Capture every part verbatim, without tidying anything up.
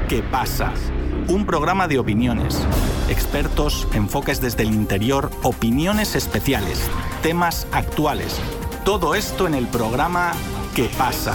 ¿Qué pasa? Un programa de opiniones, expertos, enfoques desde el interior, opiniones especiales, temas actuales. Todo esto en el programa ¿Qué pasa?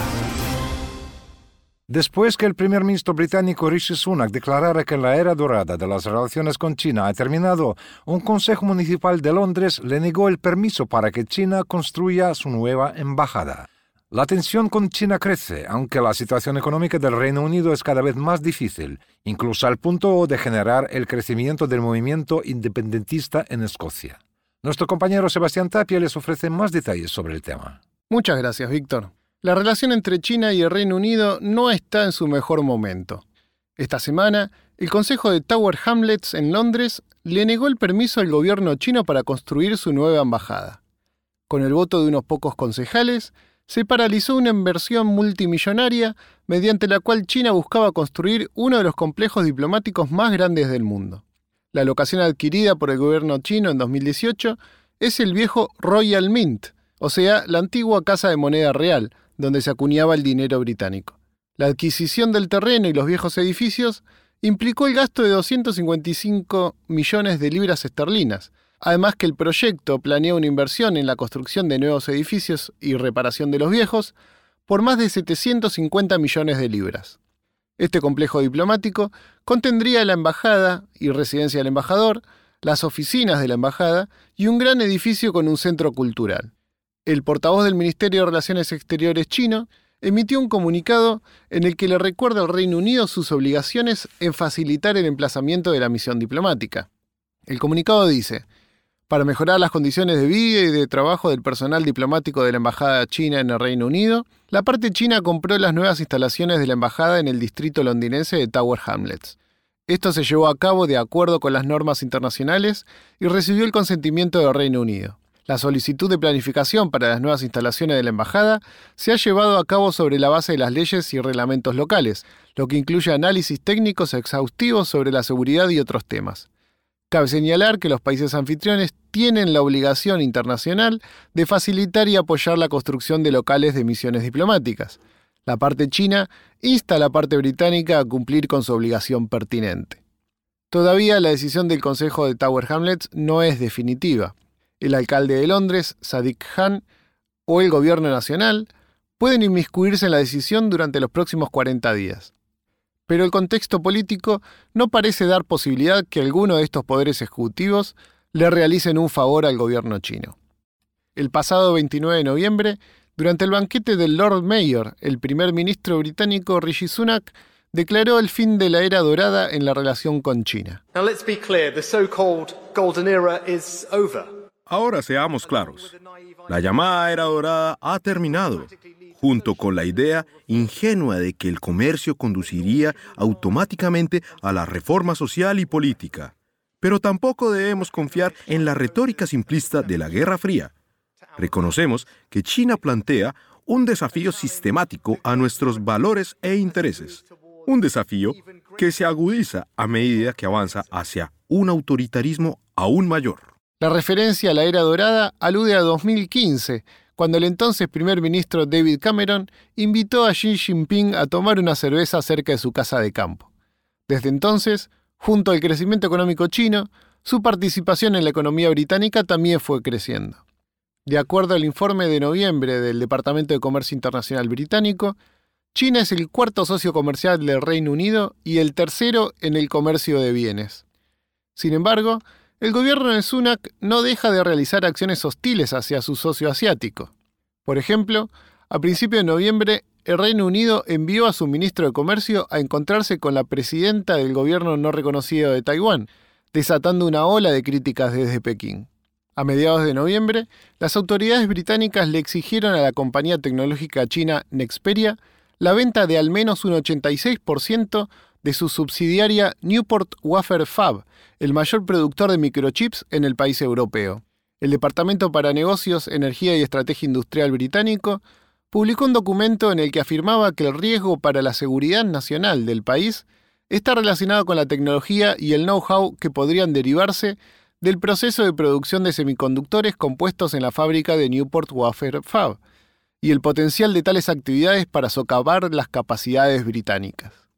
Después que el primer ministro británico Rishi Sunak declarara que la era dorada de las relaciones con China ha terminado, un consejo municipal de Londres le negó el permiso para que China construya su nueva embajada. La tensión con China crece, aunque la situación económica del Reino Unido es cada vez más difícil, incluso al punto de generar el crecimiento del movimiento independentista en Escocia. Nuestro compañero Sebastián Tapia les ofrece más detalles sobre el tema. Muchas gracias, Víctor. La relación entre China y el Reino Unido no está en su mejor momento. Esta semana, el Consejo de Tower Hamlets en Londres le negó el permiso al gobierno chino para construir su nueva embajada. Con el voto de unos pocos concejales, se paralizó una inversión multimillonaria mediante la cual China buscaba construir uno de los complejos diplomáticos más grandes del mundo. La locación adquirida por el gobierno chino en dos mil dieciocho es el viejo Royal Mint, o sea, la antigua casa de moneda real, donde se acuñaba el dinero británico. La adquisición del terreno y los viejos edificios implicó el gasto de doscientos cincuenta y cinco millones de libras esterlinas, además que el proyecto planea una inversión en la construcción de nuevos edificios y reparación de los viejos por más de setecientos cincuenta millones de libras. Este complejo diplomático contendría la embajada y residencia del embajador, las oficinas de la embajada y un gran edificio con un centro cultural. El portavoz del Ministerio de Relaciones Exteriores chino emitió un comunicado en el que le recuerda al Reino Unido sus obligaciones en facilitar el emplazamiento de la misión diplomática. El comunicado dice: para mejorar las condiciones de vida y de trabajo del personal diplomático de la Embajada China en el Reino Unido, la parte china compró las nuevas instalaciones de la embajada en el distrito londinense de Tower Hamlets. Esto se llevó a cabo de acuerdo con las normas internacionales y recibió el consentimiento del Reino Unido. La solicitud de planificación para las nuevas instalaciones de la embajada se ha llevado a cabo sobre la base de las leyes y reglamentos locales, lo que incluye análisis técnicos exhaustivos sobre la seguridad y otros temas. Cabe señalar que los países anfitriones tienen la obligación internacional de facilitar y apoyar la construcción de locales de misiones diplomáticas. La parte china insta a la parte británica a cumplir con su obligación pertinente. Todavía la decisión del Consejo de Tower Hamlets no es definitiva. El alcalde de Londres, Sadiq Khan, o el gobierno nacional pueden inmiscuirse en la decisión durante los próximos cuarenta días. Pero el contexto político no parece dar posibilidad que alguno de estos poderes ejecutivos le realicen un favor al gobierno chino. El pasado veintinueve de noviembre, durante el banquete del Lord Mayor, el primer ministro británico Rishi Sunak declaró el fin de la era dorada en la relación con China. Now let's be clear, the so-called golden era is over. Ahora seamos claros. La llamada era dorada ha terminado, junto con la idea ingenua de que el comercio conduciría automáticamente a la reforma social y política. Pero tampoco debemos confiar en la retórica simplista de la Guerra Fría. Reconocemos que China plantea un desafío sistemático a nuestros valores e intereses. Un desafío que se agudiza a medida que avanza hacia un autoritarismo aún mayor. La referencia a la era dorada alude a dos mil quince, cuando el entonces primer ministro David Cameron invitó a Xi Jinping a tomar una cerveza cerca de su casa de campo. Desde entonces, junto al crecimiento económico chino, su participación en la economía británica también fue creciendo. De acuerdo al informe de noviembre del Departamento de Comercio Internacional británico, China es el cuarto socio comercial del Reino Unido y el tercero en el comercio de bienes. Sin embargo, el gobierno de Sunak no deja de realizar acciones hostiles hacia su socio asiático. Por ejemplo, a principios de noviembre, el Reino Unido envió a su ministro de Comercio a encontrarse con la presidenta del gobierno no reconocido de Taiwán, desatando una ola de críticas desde Pekín. A mediados de noviembre, las autoridades británicas le exigieron a la compañía tecnológica china Nexperia la venta de al menos un ochenta y seis por ciento de su subsidiaria Newport Wafer Fab, el mayor productor de microchips en el país europeo. El Departamento para Negocios, Energía y Estrategia Industrial británico publicó un documento en el que afirmaba que el riesgo para la seguridad nacional del país está relacionado con la tecnología y el know-how que podrían derivarse del proceso de producción de semiconductores compuestos en la fábrica de Newport Wafer Fab y el potencial de tales actividades para socavar las capacidades británicas.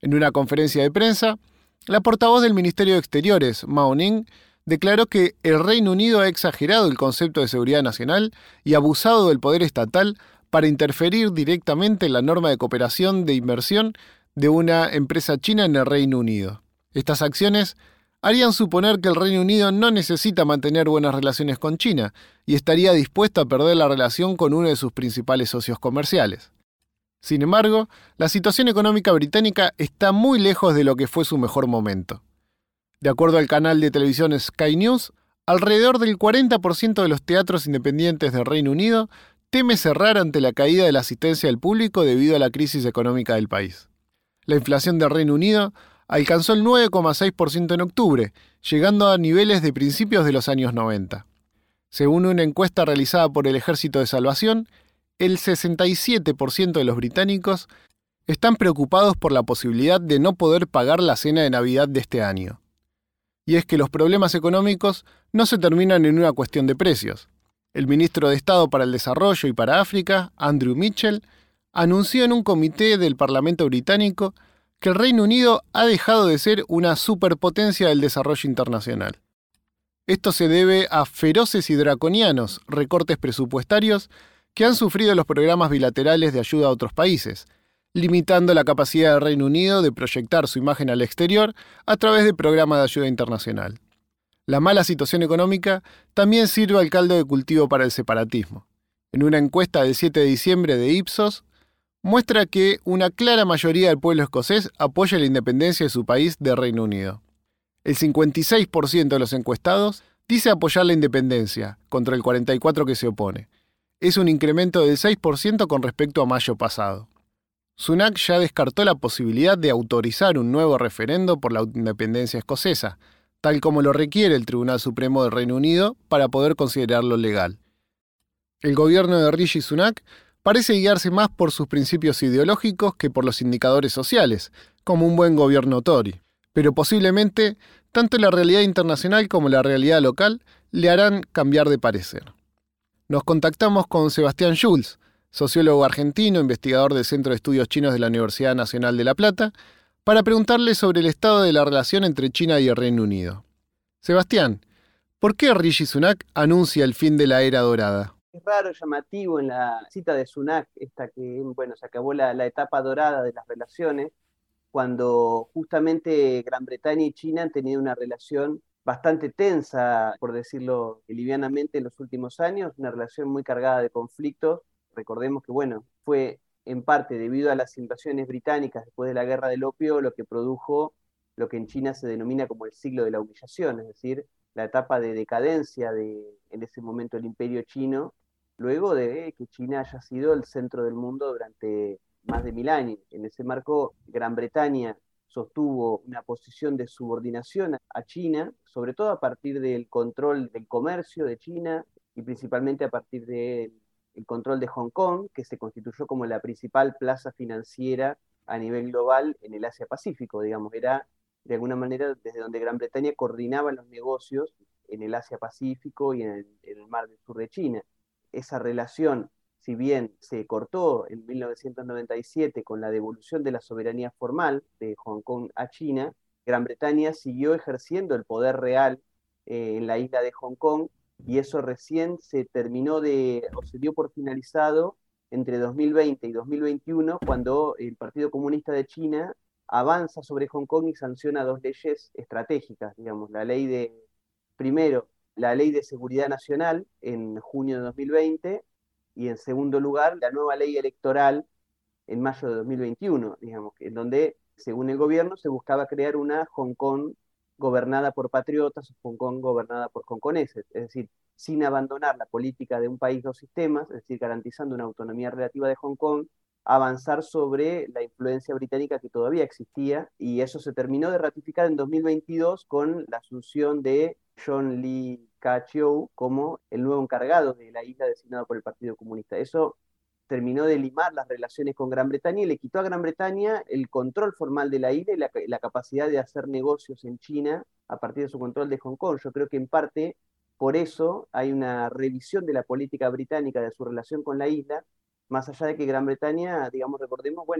En una conferencia de prensa, la portavoz del Ministerio de Exteriores, Mao Ning, declaró que el Reino Unido ha exagerado el concepto de seguridad nacional y abusado del poder estatal para interferir directamente en la norma de cooperación de inversión de una empresa china en el Reino Unido. Estas acciones harían suponer que el Reino Unido no necesita mantener buenas relaciones con China y estaría dispuesto a perder la relación con uno de sus principales socios comerciales. Sin embargo, la situación económica británica está muy lejos de lo que fue su mejor momento. De acuerdo al canal de televisión Sky News, alrededor del cuarenta por ciento de los teatros independientes del Reino Unido teme cerrar ante la caída de la asistencia del público debido a la crisis económica del país. La inflación del Reino Unido alcanzó el nueve coma seis por ciento en octubre, llegando a niveles de principios de los años noventa. Según una encuesta realizada por el Ejército de Salvación, el sesenta y siete por ciento de los británicos están preocupados por la posibilidad de no poder pagar la cena de Navidad de este año. Y es que los problemas económicos no se terminan en una cuestión de precios. El ministro de Estado para el Desarrollo y para África, Andrew Mitchell, anunció en un comité del Parlamento británico que el Reino Unido ha dejado de ser una superpotencia del desarrollo internacional. Esto se debe a feroces y draconianos recortes presupuestarios que han sufrido los programas bilaterales de ayuda a otros países, limitando la capacidad del Reino Unido de proyectar su imagen al exterior a través de programas de ayuda internacional. La mala situación económica también sirve al caldo de cultivo para el separatismo. En una encuesta del siete de diciembre de Ipsos, muestra que una clara mayoría del pueblo escocés apoya la independencia de su país del Reino Unido. El cincuenta y seis por ciento de los encuestados dice apoyar la independencia, contra el cuarenta y cuatro por ciento que se opone. Es un incremento del seis por ciento con respecto a mayo pasado. Sunak ya descartó la posibilidad de autorizar un nuevo referendo por la independencia escocesa, tal como lo requiere el Tribunal Supremo del Reino Unido para poder considerarlo legal. El gobierno de Rishi Sunak parece guiarse más por sus principios ideológicos que por los indicadores sociales, como un buen gobierno Tory. Pero posiblemente, tanto la realidad internacional como la realidad local le harán cambiar de parecer. Nos contactamos con Sebastián Schulz, sociólogo argentino, investigador del Centro de Estudios Chinos de la Universidad Nacional de La Plata, para preguntarle sobre el estado de la relación entre China y el Reino Unido. Sebastián, ¿por qué Rishi Sunak anuncia el fin de la era dorada? Es raro, llamativo en la cita de Sunak, esta que, bueno, se acabó la, la etapa dorada de las relaciones, cuando justamente Gran Bretaña y China han tenido una relación bastante tensa, por decirlo livianamente, en los últimos años, una relación muy cargada de conflictos. Recordemos que, bueno, fue en parte debido a las invasiones británicas después de la Guerra del Opio lo que produjo lo que en China se denomina como el siglo de la humillación, es decir, la etapa de decadencia de, en ese momento, el imperio chino, luego de que China haya sido el centro del mundo durante más de mil años. En ese marco, Gran Bretaña sostuvo una posición de subordinación a China, sobre todo a partir del control del comercio de China y principalmente a partir del control de Hong Kong, que se constituyó como la principal plaza financiera a nivel global en el Asia-Pacífico, digamos, era de alguna manera desde donde Gran Bretaña coordinaba los negocios en el Asia-Pacífico y en el, en el Mar del Sur de China. Esa relación, si bien se cortó en mil novecientos noventa y siete con la devolución de la soberanía formal de Hong Kong a China, Gran Bretaña siguió ejerciendo el poder real eh, en la isla de Hong Kong, y eso recién se terminó de, o se dio por finalizado entre dos mil veinte y dos mil veintiuno, cuando el Partido Comunista de China avanza sobre Hong Kong y sanciona dos leyes estratégicas, digamos, la ley de, primero, la ley de seguridad nacional en junio de dos mil veinte, y en segundo lugar, la nueva ley electoral en mayo de dos mil veintiuno, digamos, en donde, según el gobierno, se buscaba crear una Hong Kong gobernada por patriotas o Hong Kong gobernada por hongkoneses, es decir, sin abandonar la política de un país, dos sistemas, es decir, garantizando una autonomía relativa de Hong Kong, avanzar sobre la influencia británica que todavía existía, y eso se terminó de ratificar en dos mil veintidós con la asunción de John Lee Ka-chiu como el nuevo encargado de la isla designado por el Partido Comunista. Eso terminó de limar las relaciones con Gran Bretaña y le quitó a Gran Bretaña el control formal de la isla y la, la capacidad de hacer negocios en China a partir de su control de Hong Kong. Yo creo que en parte por eso hay una revisión de la política británica de su relación con la isla, más allá de que Gran Bretaña, digamos, recordemos, bueno,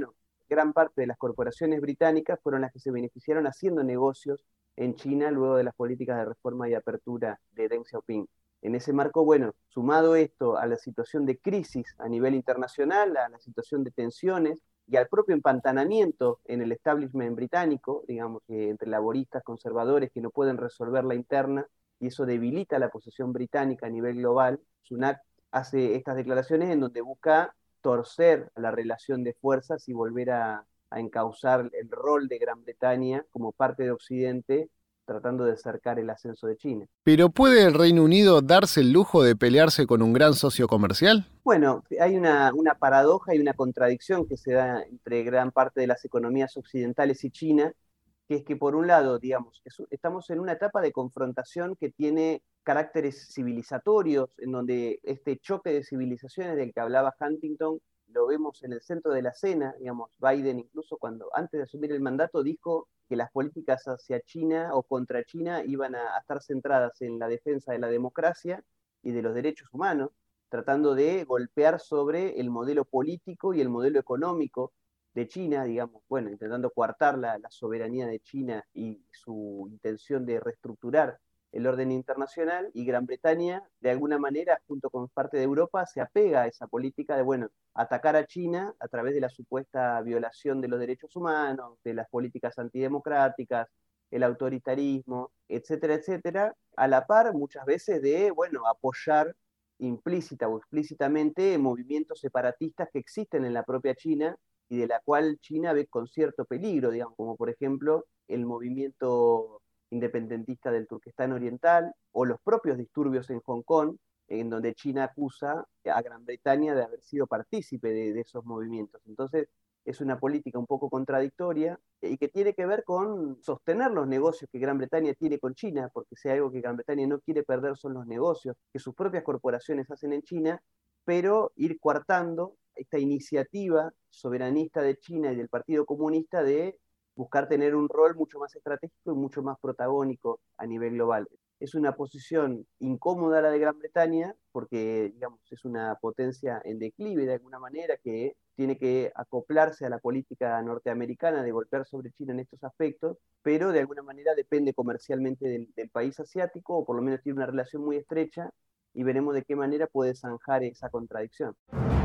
gran parte de las corporaciones británicas fueron las que se beneficiaron haciendo negocios en China luego de las políticas de reforma y apertura de Deng Xiaoping. En ese marco, bueno, sumado esto a la situación de crisis a nivel internacional, a la situación de tensiones y al propio empantanamiento en el establishment británico, digamos, que entre laboristas, conservadores que no pueden resolver la interna, y eso debilita la posición británica a nivel global, Sunak hace estas declaraciones en donde busca torcer la relación de fuerzas y volver a, a encauzar el rol de Gran Bretaña como parte de Occidente, tratando de acercar el ascenso de China. ¿Pero puede el Reino Unido darse el lujo de pelearse con un gran socio comercial? Bueno, hay una, una paradoja y una contradicción que se da entre gran parte de las economías occidentales y China, que es que por un lado, digamos, es, estamos en una etapa de confrontación que tiene caracteres civilizatorios, en donde este choque de civilizaciones del que hablaba Huntington lo vemos en el centro de la escena. Digamos, Biden incluso cuando antes de asumir el mandato dijo que las políticas hacia China o contra China iban a, a estar centradas en la defensa de la democracia y de los derechos humanos, tratando de golpear sobre el modelo político y el modelo económico de China, digamos, bueno, intentando coartar la, la soberanía de China y su intención de reestructurar el orden internacional, y Gran Bretaña, de alguna manera, junto con parte de Europa, se apega a esa política de, bueno, atacar a China a través de la supuesta violación de los derechos humanos, de las políticas antidemocráticas, el autoritarismo, etcétera, etcétera, a la par muchas veces de, bueno, apoyar implícita o explícitamente movimientos separatistas que existen en la propia China y de la cual China ve con cierto peligro, digamos, como por ejemplo el movimiento independentista del Turquestán Oriental o los propios disturbios en Hong Kong, en donde China acusa a Gran Bretaña de haber sido partícipe de, de esos movimientos. Entonces, es una política un poco contradictoria y que tiene que ver con sostener los negocios que Gran Bretaña tiene con China, porque si hay algo que Gran Bretaña no quiere perder son los negocios que sus propias corporaciones hacen en China, pero ir coartando esta iniciativa soberanista de China y del Partido Comunista de buscar tener un rol mucho más estratégico y mucho más protagónico a nivel global. Es una posición incómoda la de Gran Bretaña, porque digamos, es una potencia en declive de alguna manera que tiene que acoplarse a la política norteamericana de golpear sobre China en estos aspectos, pero de alguna manera depende comercialmente del, del país asiático, o por lo menos tiene una relación muy estrecha, y veremos de qué manera puede zanjar esa contradicción.